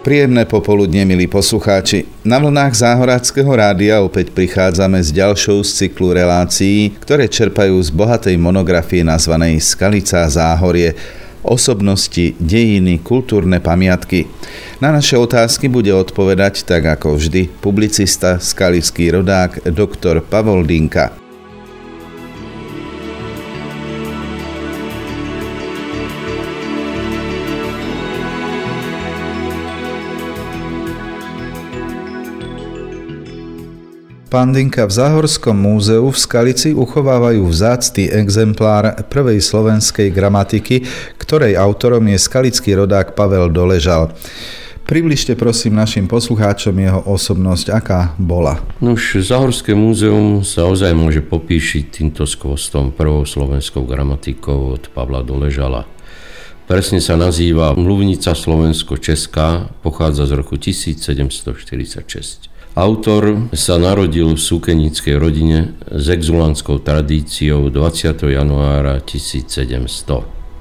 Príjemné popoludne, milí poslucháči. Na vlnách Záhoráckeho rádia opäť prichádzame s ďalšou z cyklu relácií, ktoré čerpajú z bohatej monografie nazvanej Skalica a Záhorie. Osobnosti, dejiny, kultúrne pamiatky. Na naše otázky bude odpovedať, tak ako vždy, publicista, skalický rodák, doktor Pavol Dinka. Pán Dinka, v Záhorskom múzeu v Skalici uchovávajú vzácny exemplár prvej slovenskej gramatiky, ktorej autorom je skalický rodák Pavel Doležal. Približte prosím našim poslucháčom jeho osobnosť, aká bola. Nuž, Záhorské múzeum sa ozaj môže popíšiť týmto skvostom prvou slovenskou gramatikou od Pavla Doležala. Presne sa nazýva Mluvnica slovensko-česká, pochádza z roku 1746. Autor sa narodil v súkeníckej rodine s exulantskou tradíciou 20. januára 1700.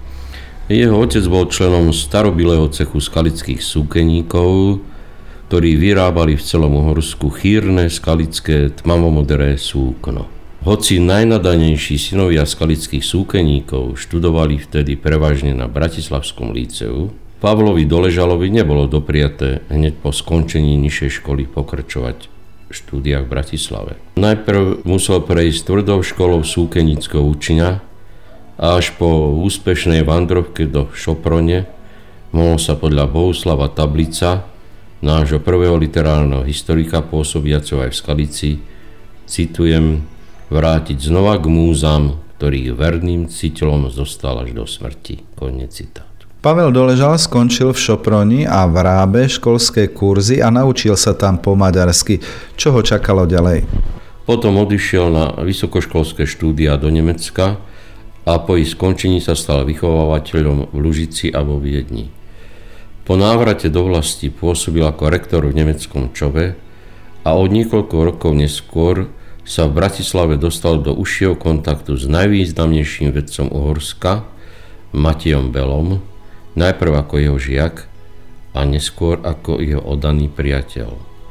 Jeho otec bol členom starobilého cechu skalických súkeníkov, ktorí vyrábali v celom Uhorsku chýrne skalické tmavomodré súkno. Hoci najnadanejší synovia skalických súkeníkov študovali vtedy prevažne na Bratislavskom líceu, Pavlovi Doležalovi nebolo dopriaté hneď po skončení nižšej školy pokračovať v štúdiách v Bratislave. Najprv musel prejsť tvrdou školou súkeníckeho učňa a až po úspešnej vandrovke do Šoprone mohol sa podľa Bohuslava Tablica, nášho prvého literárneho historika pôsobiaceho aj v Skalici, citujem, vrátiť znova k múzam, ktorých verným citeľom zostal až do smrti. Koniec citátu. Pavel Doležal skončil v Šoproni a v Rábe školské kurzy a naučil sa tam po maďarsky. Čo ho čakalo ďalej? Potom odišiel na vysokoškolské štúdia do Nemecka a po ich skončení sa stal vychovávateľom v Lužici a vo Viedni. Po návrate do vlasti pôsobil ako rektor v nemeckom Čove a od niekoľko rokov neskôr sa v Bratislave dostal do užšieho kontaktu s najvýznamnejším vedcom Uhorska, Matejom Belom, najprv ako jeho žiak a neskôr ako jeho oddaný priateľ.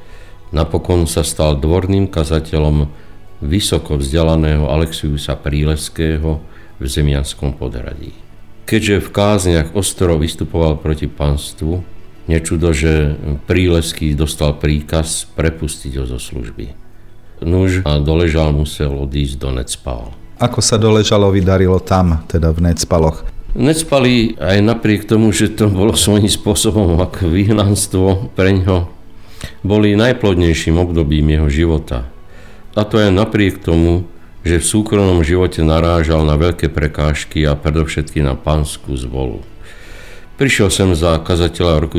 Napokon sa stal dvorným kazateľom vysoko vzdelaného Alexiusa Príleského v Zemianskom Podhradí. Keďže v kázniach ostro vystupoval proti panstvu, nečudo, že Príleský dostal príkaz prepustiť ho zo služby. Nuž a Doležal musel odísť do Necpal. Ako sa Doležalovi darilo tam, teda v Necpaloch? Necpali aj napriek tomu, že to bolo svojím spôsobom ako vyhnanstvo preňho, boli najplodnejším obdobím jeho života. A to aj napriek tomu, že v súkromnom živote narážal na veľké prekážky a predovšetkým na panskú zvolu. Prišiel sem za kazateľa roku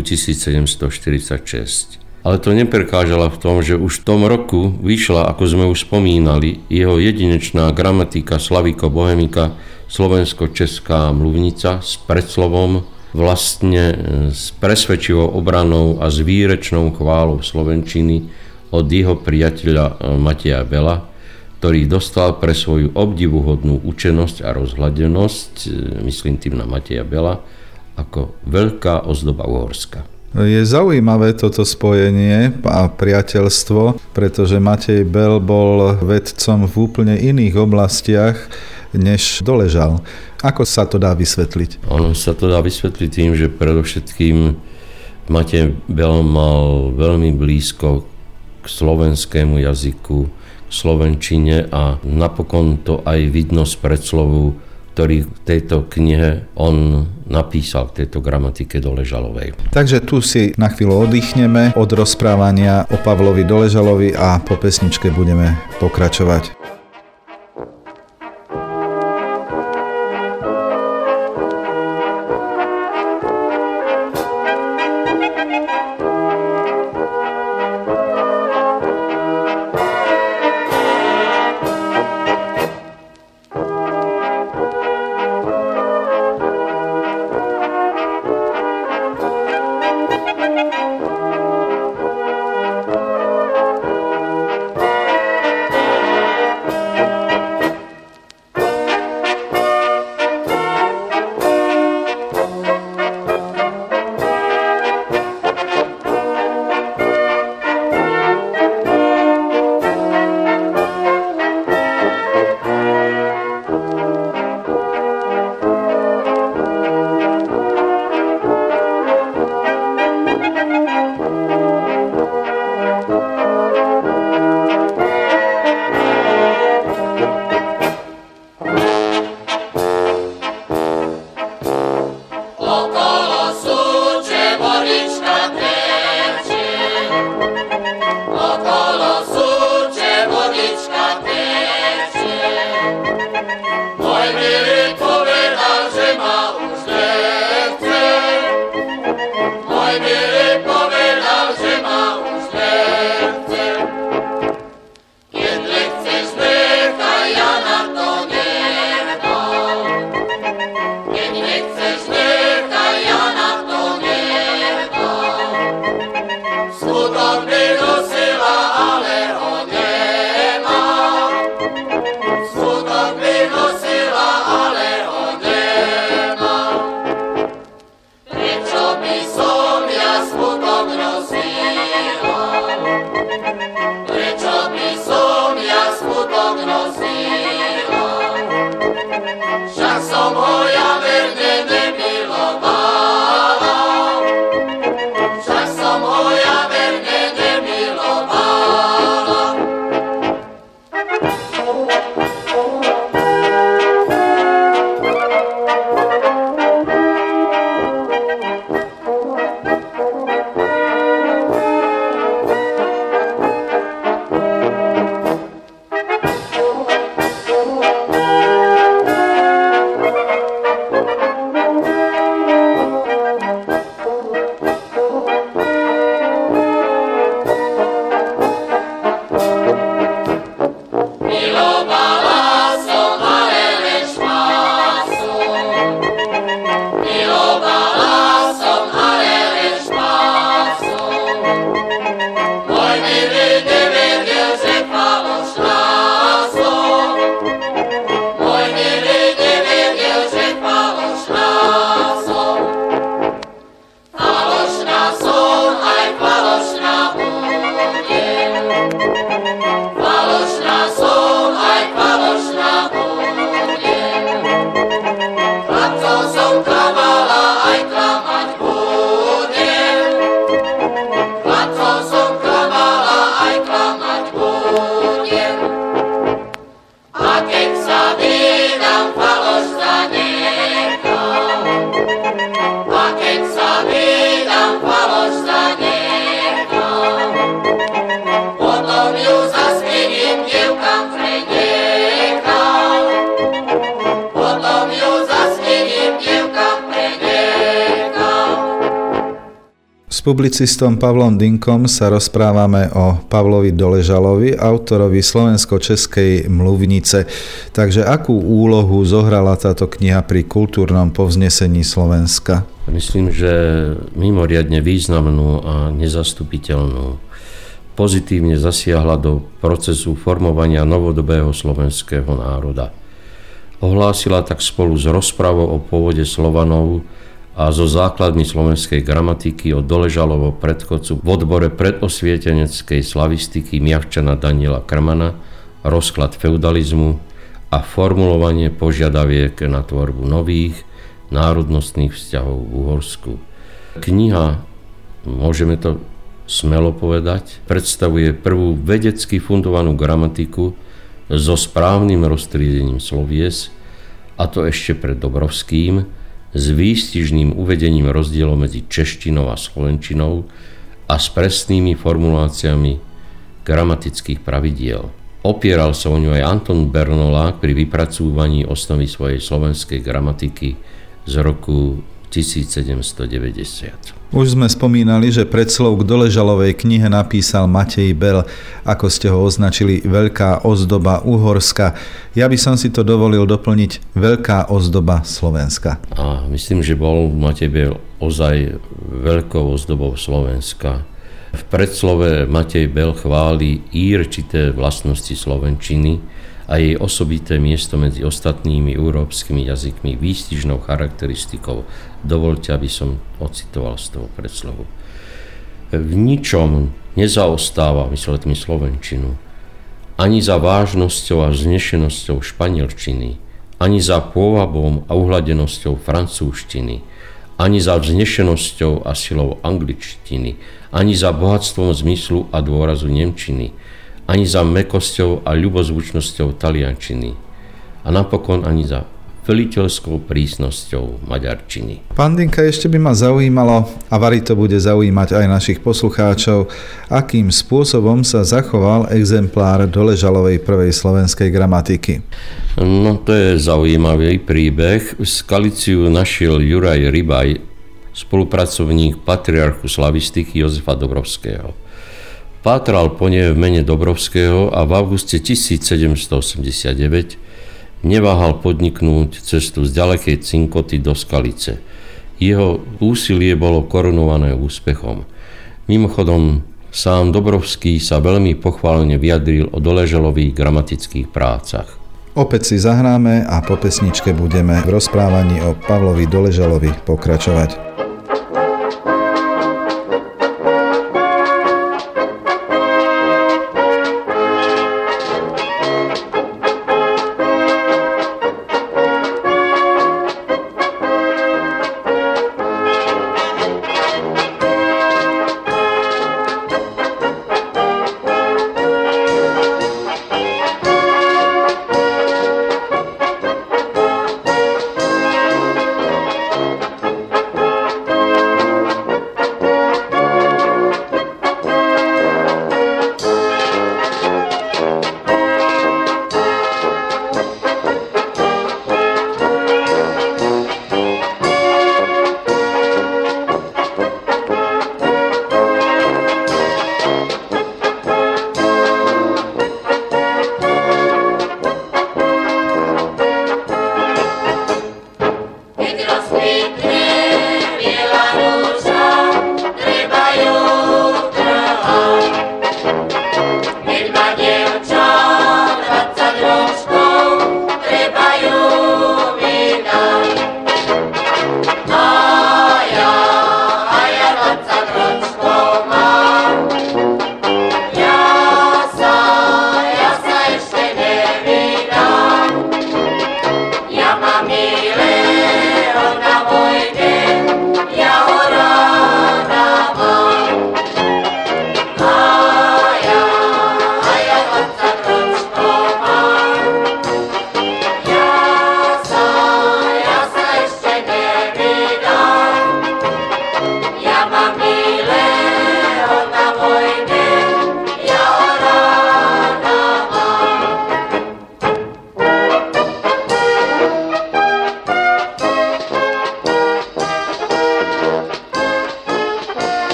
1746. Ale to neprekážalo v tom, že už v tom roku vyšla, ako sme už spomínali, jeho jedinečná gramatika Slaviko Bohemika slovensko-česká mluvnica s predslovom, vlastne s presvedčivou obranou a s výrečnou chválou slovenčiny od jeho priateľa Mateja Bela, ktorý dostal pre svoju obdivuhodnú učenosť a rozhľadenosť, myslím tým na Mateja Bela, ako veľká ozdoba Uhorska. Je zaujímavé toto spojenie a priateľstvo, pretože Matej Bel bol vedcom v úplne iných oblastiach, než Doležal. Ako sa to dá vysvetliť? Ono sa to dá vysvetliť tým, že predovšetkým Matej Bel mal veľmi blízko k slovenskému jazyku, k slovenčine a napokon to aj vidno z predslovu, ktorý v tejto knihe on napísal k tejto gramatike Doležalovej. Takže tu si na chvíľu oddychneme od rozprávania o Pavlovi Doležalovi a po pesničke budeme pokračovať. S publicistom Pavlom Dynkom sa rozprávame o Pavlovi Doležalovi, autorovi slovensko-českej Mluvnice. Takže akú úlohu zohrala táto kniha pri kultúrnom povznesení Slovenska? Myslím, že mimoriadne významnú a nezastupiteľnú. Pozitívne zasiahla do procesu formovania novodobého slovenského národa. Ohlásila tak spolu s rozprávou o pôvode Slovanov a zo základmi slovenskej gramatiky od Doležalovo predchodcu v odbore predosvieteneckej slavistiky Miavčana Daniela Krmana rozklad feudalizmu a formulovanie požiadaviek na tvorbu nových národnostných vzťahov v Uhorsku. Kniha, môžeme to smelo povedať, predstavuje prvú vedecky fundovanú gramatiku so správnym roztriedením slovies, a to ešte pred Dobrovským, s výstižným uvedením rozdielov medzi češtinou a slovenčinou a s presnými formuláciami gramatických pravidiel. Opieral sa o ňu aj Anton Bernolák pri vypracúvaní osnovy svojej slovenskej gramatiky z roku 1790. Už sme spomínali, že predslov k Doležalovej knihe napísal Matej Bel, ako ste ho označili, veľká ozdoba Uhorska. Ja by som si to dovolil doplniť, veľká ozdoba Slovenska. A myslím, že bol Matej Bel ozaj veľkou ozdobou Slovenska. V predslove Matej Bel chváli írčité vlastnosti slovenčiny a jej osobité miesto medzi ostatnými európskymi jazykmi výstižnou charakteristikou. Dovoľte, aby som ocitoval z toho predslovu. V ničom nezaostáva, myslel tým slovenčinu, ani za vážnosťou a vznešenosťou španielčiny, ani za pôvabom a uhladenosťou francúzštiny, ani za vznešenosťou a silou angličtiny, ani za bohatstvom zmyslu a dôrazu nemčiny, ani za mäkosťou a ľubozvučnosťou taliančiny a napokon ani za veliteľskou prísnosťou maďarčiny. Pán Dynka, ešte by ma zaujímalo, a vari to bude zaujímať aj našich poslucháčov, akým spôsobom sa zachoval exemplár Doležalovej prvej slovenskej gramatiky. No to je zaujímavý príbeh. Skaliciu našiel Juraj Rybaj, spolupracovník patriarchu slavistiky Jozefa Dobrovského. Pátral po nej v mene Dobrovského a v auguste 1789 neváhal podniknúť cestu z ďalekej Cinkoty do Skalice. Jeho úsilie bolo korunované úspechom. Mimochodom, sám Dobrovský sa veľmi pochválne vyjadril o Doležalových gramatických prácach. Opäť si zahráme a po pesničke budeme v rozprávaní o Pavlovi Doležalovi pokračovať.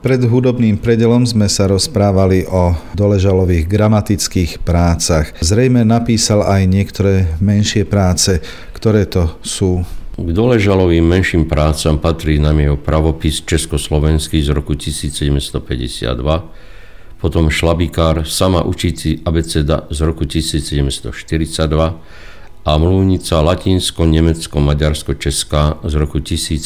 Pred hudobným predelom sme sa rozprávali o Doležalových gramatických prácach. Zrejme napísal aj niektoré menšie práce. Ktoré to sú? K Doležalovým menším prácam patrí nám jeho pravopis československý z roku 1752, potom Šlabikár, sama učíci abeceda z roku 1742 a mluvnica latinsko-nemecko-maďarsko-česká z roku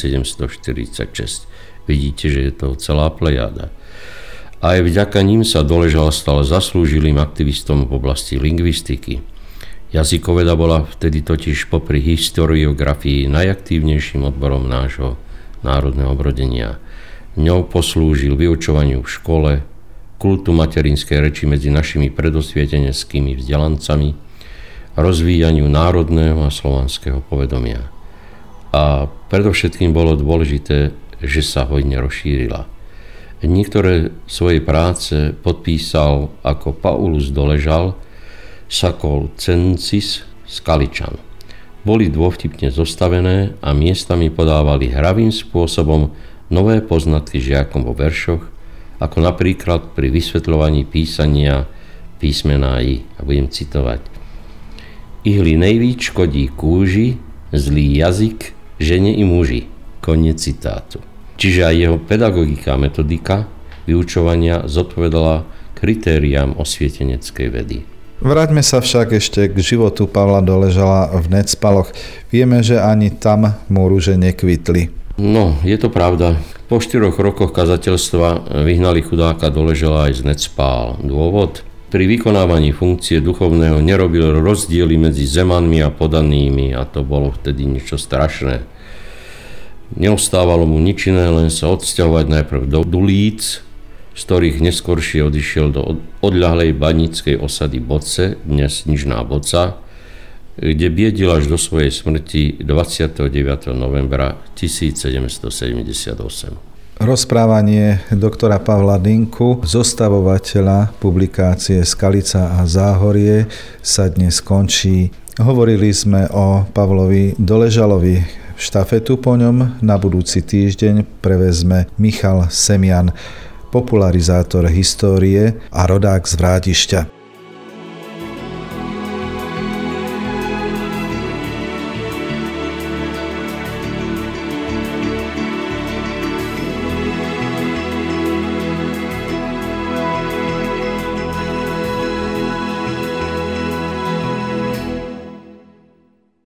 1746. Vidíte, že je to celá plejáda. Aj vďaka ním sa Doležal stal zaslúžilým aktivistom v oblasti lingvistiky. Jazykoveda bola vtedy totiž popri historiografii najaktívnejším odborom nášho národného obrodenia. Ňou poslúžil vyučovaniu v škole, kultu materinskej reči medzi našimi predosvieteneckými vzdelancami, rozvíjaniu národného a slovanského povedomia. A predovšetkým bolo dôležité, že sa hojne rozšírila. Niektoré svoje práce podpísal ako Paulus Doležal, Sakol Cencis, Skaličan. Boli dôvtipne zostavené a miestami podávali hravým spôsobom nové poznatky žiakom vo veršoch, ako napríklad pri vysvetľovaní písania písmená I. A budem citovať. Ihli nejvíc škodí kúži, zlý jazyk, žene i muži. Koniec citátu. Čiže aj jeho pedagogika a metodika vyučovania zodpovedala kritériám osvieteneckej vedy. Vráťme sa však ešte k životu Pavla Doležala v Necpaloch. Vieme, že ani tam mu rúže nekvitli. No, je to pravda. Po 4 rokoch kazateľstva vyhnali chudáka Doležala aj z Necpál. Dôvod? Pri vykonávaní funkcie duchovného nerobil rozdiely medzi zemanmi a podanými a to bolo vtedy niečo strašné. Neostávalo mu nič iné, len sa odsťahovať najprv do Dulíc, z ktorých neskoršie odišiel do odľahlej baníckej osady Boce, dnes Nižná Boca, kde biedil až do svojej smrti 29. novembra 1778. Rozprávanie doktora Pavla Dinku, zostavovateľa publikácie Skalica a Záhorie, sa dnes končí. Hovorili sme o Pavlovi Doležalovi. Štafetu po ňom na budúci týždeň prevezme Michal Semian, popularizátor histórie a rodák z Vrádišťa.